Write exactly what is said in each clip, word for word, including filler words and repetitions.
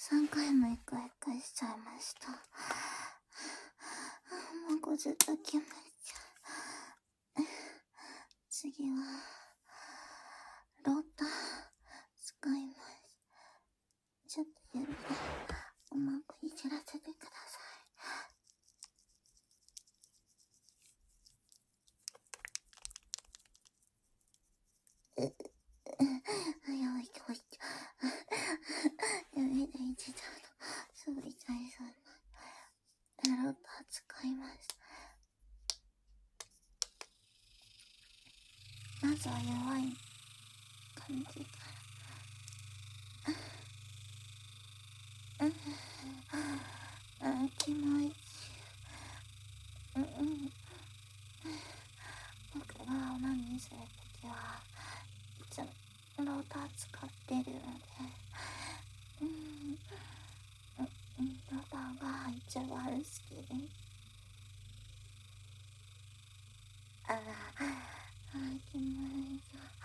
さんかいも一回一回しちゃいました。もうごじゅっときましちゃう。次は、ローター使います。ちょっと指でうまくいじらせてください。う、う、あ、やばい、やばい。指でいじっちゃうと、すぐ痛いそうな。ローター使います。まずは弱い感じから。うん、うん、気持ちいい。うん、うん。僕がオナニーするときは、いつもローター使ってるので、うん、うん、ローターが一番好きです。あら、あ、気持ちいい。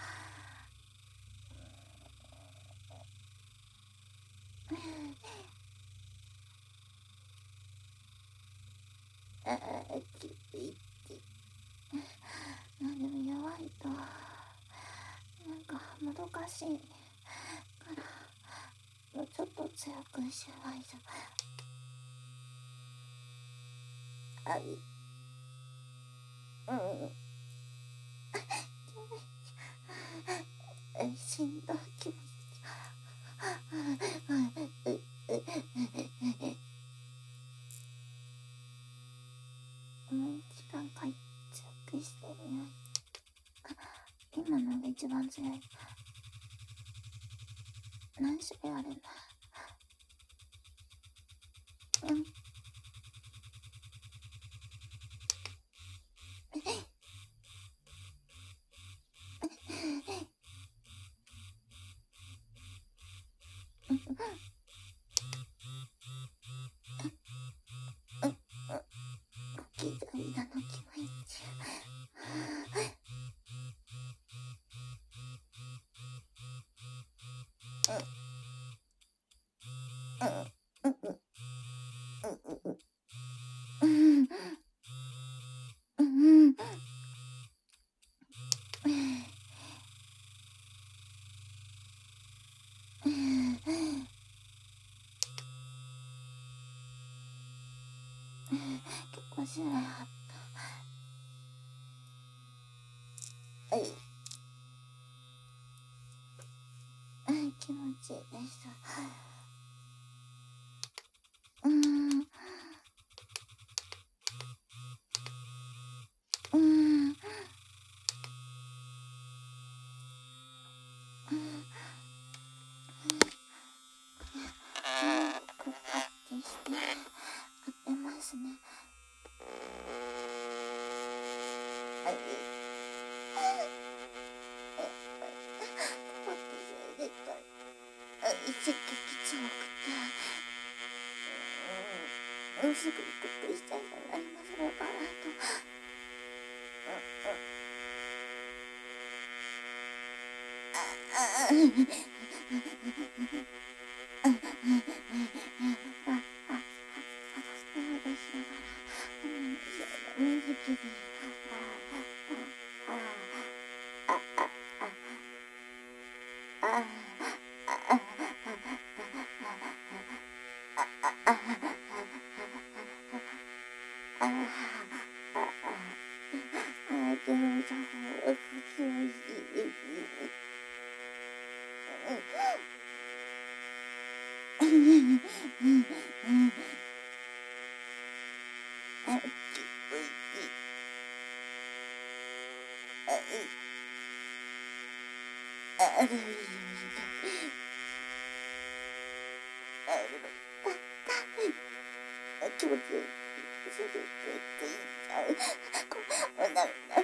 ああ、きついって。あ、でも弱いと、なんかもどかしいから、もうちょっと強くしないと。あい、うん。しんどい気持ち。もう一段階強くしてみよう。今のが一番強い。何種類あるんだ。うん。ギザギザの気持ち。結構種類あった。はい。気持ちいいです。うーん。うーん。くっぱってしてやってますね。はい。くっぱってして絶対一撃強くて、うん、すぐにくっくりしちゃいそうになりますのかなと。うんうん。気持ちいい。すぐついついちゃう。こうなるな。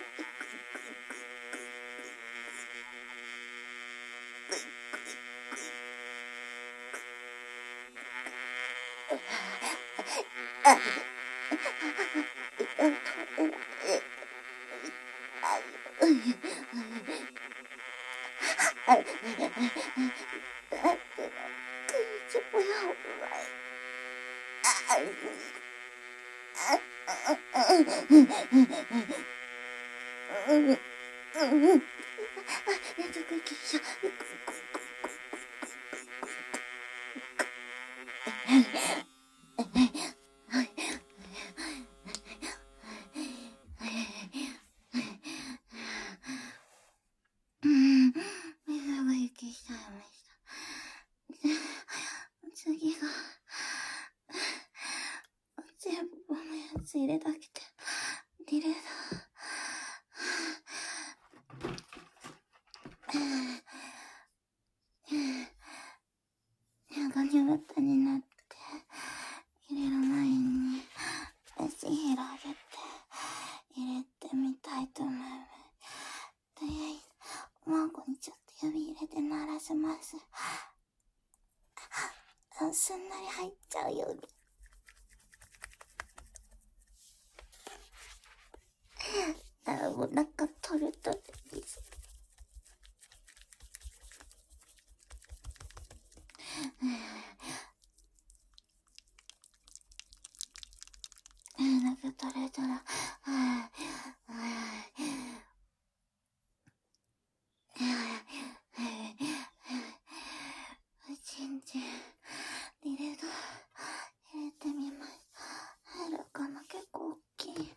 れだけで、リレーだ。目がにぶたになって、入れる前に、足広げて、入れてみたいと思います。とりあえず、おまんこにちょっと指入れて鳴らします。あ、すんなり入っちゃうように。あ、お腹取るとです。お腹取れたら、ああ、全然、リレード入れてみます。入るかな、結構大きい。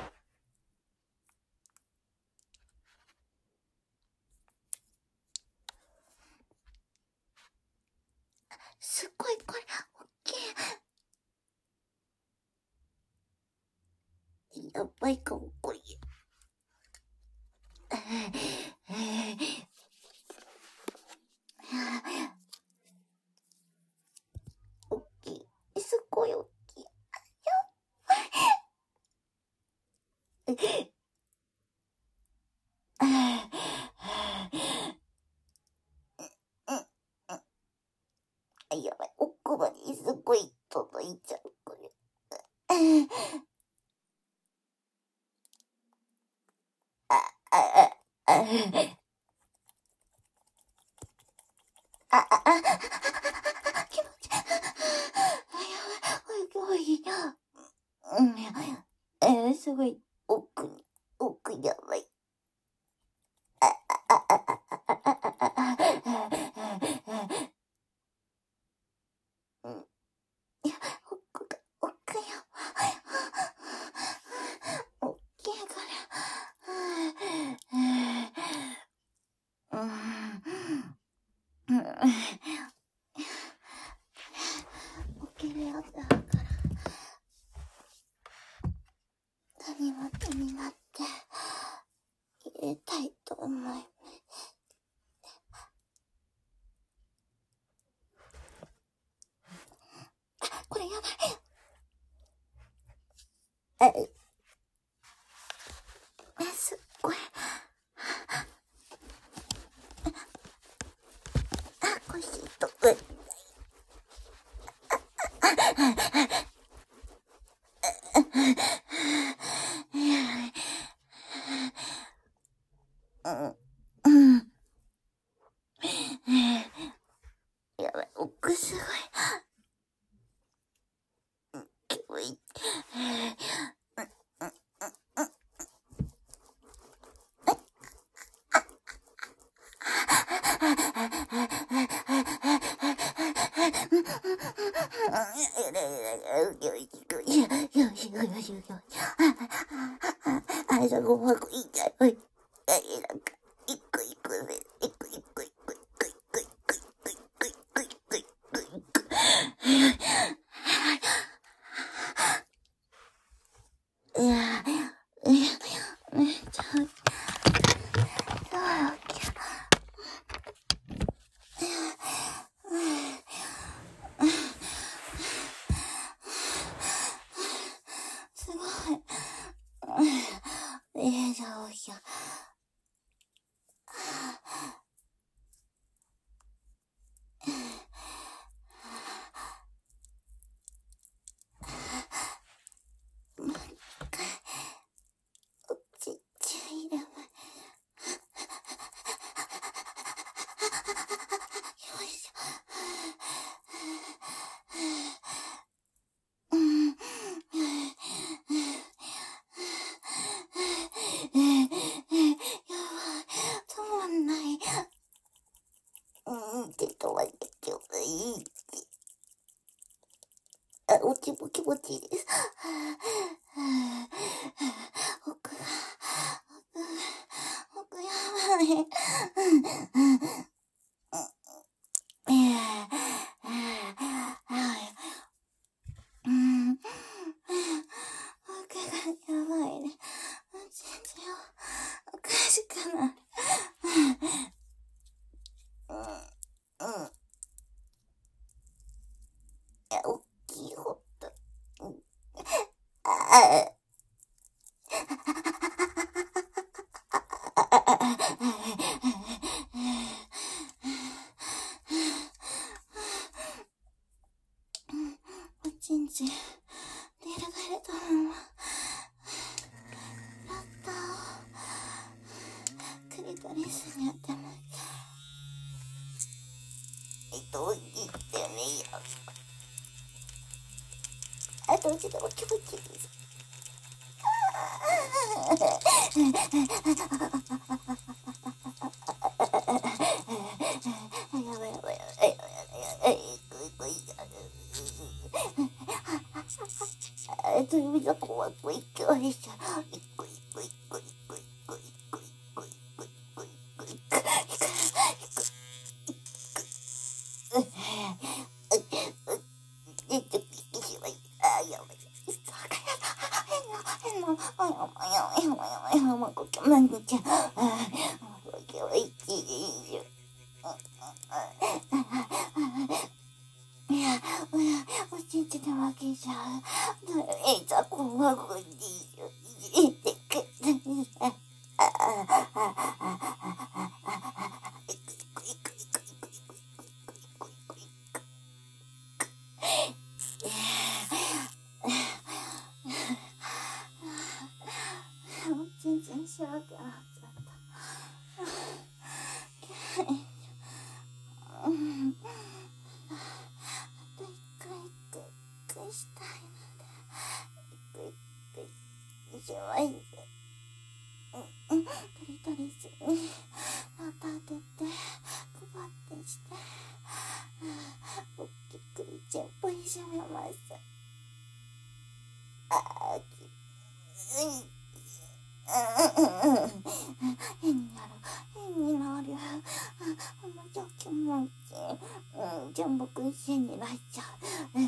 すっごいこれ、大きい。やばいかも、これ。大きい。すっごい大きい。やばい、奥歯にすごい届いちゃう、これ。あ、あ、あ、あ、あ、あ、あ、気持ちいい。やばい、おい、おい、うん、えー、すごい、奥に、奥やばい。あ、あ、あ、あ、あ、あ、あ、あ、あ、うん。いや、奥が、奥やばい。大きいから。うん。うん。起きるやつだから。何も気になって、入れたいと思います。あ、これやばい。え、え、すっごい。あ、こしとく。うん。うん。やばい、奥すごい。気持ちいい。あいさごまくいいじゃん。なんか、一個一個で、一個一個一個一個一個一個一個一個一個一個一個一個。いや、めっちゃ、すごい大きい。すごい。ええ、じゃあ、おいしょ。ちっちゃいレモン。よいしょ。うん。やばい。止まんない。うん、って止まってちょうだい。あ、おちも気持ちいいです。奥が、奥が、奥やばい。ええ、うん。奥がおちんちん、出るがれたまま、ロッタを、クリトリスに当てます。どう言ってねえよ。あ、どっちでも気持ちいいです。全然しわくなっちゃった。うん。あと一回一回一回したいので、一回一回しまいで、うん、クリトリスに当てて配ってして、おっきいクリチンポいしめます。あーきつい。変になる変になるもうちょ気持ちいい、うん、全部一緒になっちゃう、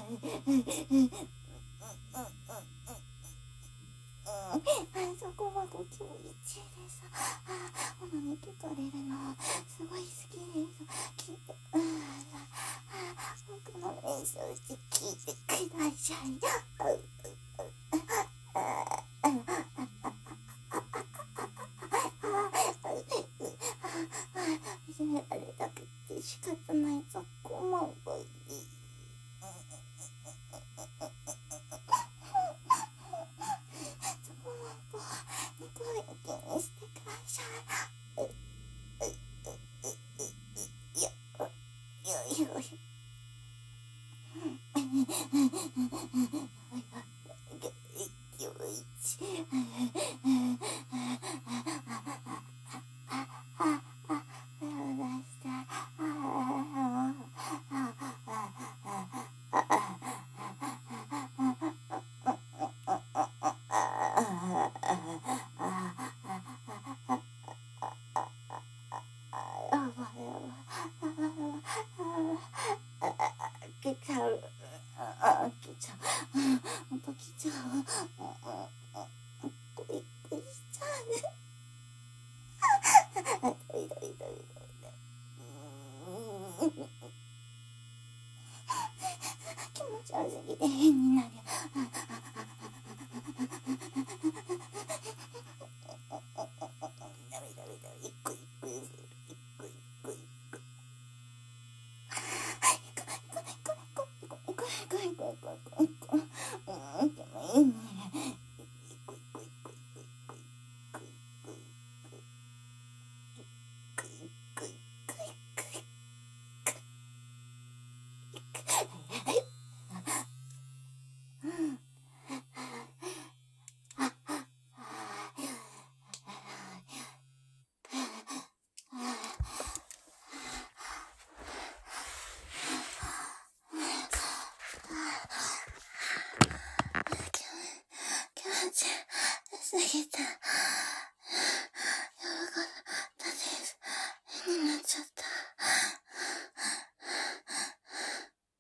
そこはご気持ちいいです。オナニー聞かれるのすごい好きです。聞いて、僕のメッセージ聞いてください。いじめられたくて仕方ないぞ、こまんがいい。そこまんぽ肉を気にしてください。いや、いやいやいや。来ちゃう。来ちゃう。ほんと来ちゃう。クイクイしちゃう。どいどいどいどい。気持ち悪すぎて変になる。